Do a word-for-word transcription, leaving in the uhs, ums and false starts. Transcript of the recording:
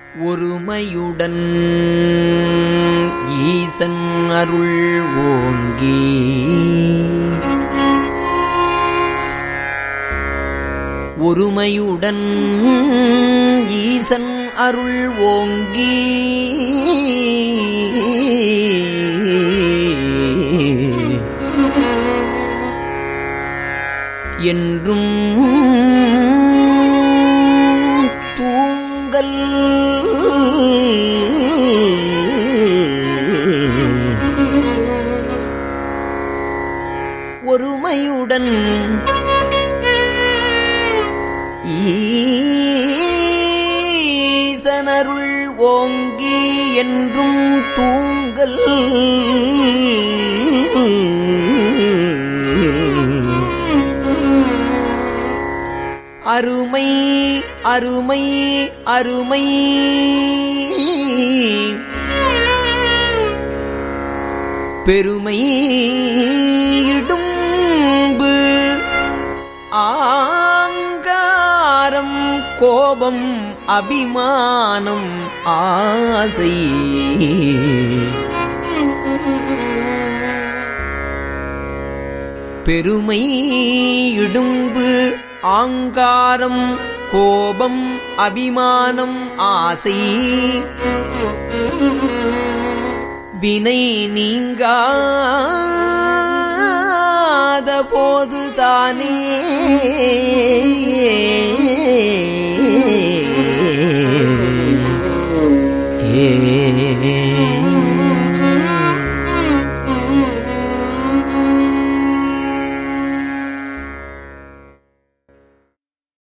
ஒருமையுடன் ஈசன் அருள் ஓங்கி ஒருமையுடன் ஈசன் அருள் ஓங்கி என்றும் தூங்கல் ஒருமையுடன் ஈசனருள் ஓங்கி என்றும் தூங்கல் அருமை அருமை அருமை பெருமை இடும்பு ஆங்காரம் கோபம் அபிமானம் ஆசை பெருமை இடும்பு ஆங்காரம் கோபம் அபிமானம் ஆசை வினை நீங்காத போதுதானே